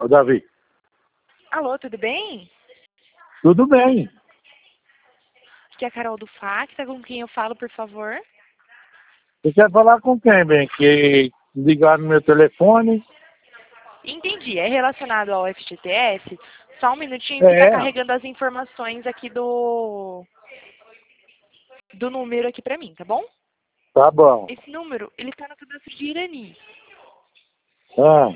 Davi. Alô, tudo bem? Tudo bem. Aqui é a Carol do Facta, com quem eu falo, por favor? Você quer falar com quem, bem? Que ligaram no meu telefone? Entendi, é relacionado ao FGTS? Só um minutinho que tá É, carregando as informações aqui do número aqui pra mim, tá bom? tá bom. Esse número, ele tá no cadastro de Irani. Ah,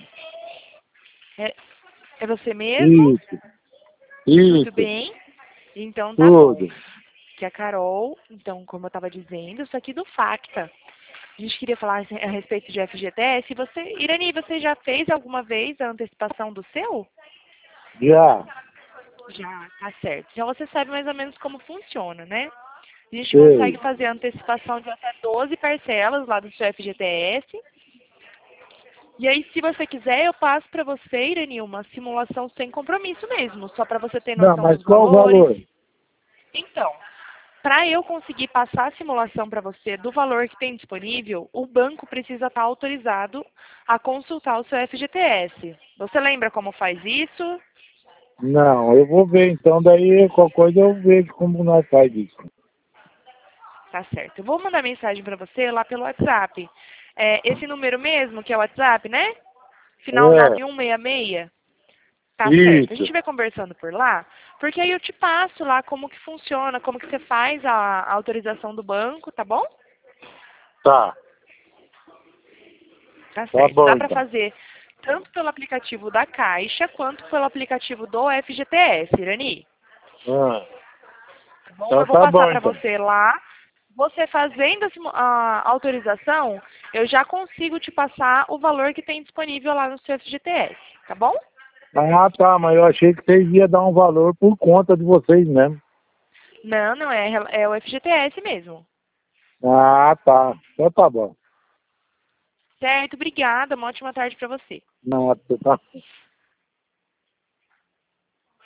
É você mesmo? isso, Tudo isso, bem? Então tá bom. tudo. Que é a Carol, então, como eu tava dizendo, eu sou aqui do Facta. A gente queria falar a respeito de FGTS. Irani, você já fez alguma vez a antecipação do seu? Já, Já, tá certo. Já você sabe mais ou menos como funciona, né? A gente consegue sei. fazer a antecipação de até 12 parcelas lá do seu FGTS. E aí, se você quiser, eu passo para você, Irani, uma simulação sem compromisso mesmo, só para você ter Não, noção mas dos qual o valores. valor? Então, para eu conseguir passar a simulação para você do valor que tem disponível, o banco precisa estar autorizado a consultar o seu FGTS. Você lembra como faz isso? Não, eu vou ver então, daí qualquer coisa eu vejo como nós faz isso. Tá certo. Eu vou mandar mensagem para você lá pelo WhatsApp. Esse número mesmo, que é o WhatsApp, né? Final É, 9166. Tá certo. A isso, gente vai conversando por lá, porque aí eu te passo lá como que funciona, como que você faz a autorização do banco, tá bom? tá, Tá tá certo. bom Dá para então. fazer tanto pelo aplicativo da Caixa quanto pelo aplicativo do FGTS, Irani. Ah, Tá bom? então Eu vou tá passar bom para então. você lá. Você fazendo a autorização, eu já consigo te passar o valor que tem disponível lá no seu FGTS, tá bom? Ah, tá, mas eu achei que vocês iam dar um valor por conta de vocês mesmo. Não, não é, é o FGTS mesmo. Ah, tá, então tá bom. Certo, obrigada. Uma ótima tarde para você. Não, tá.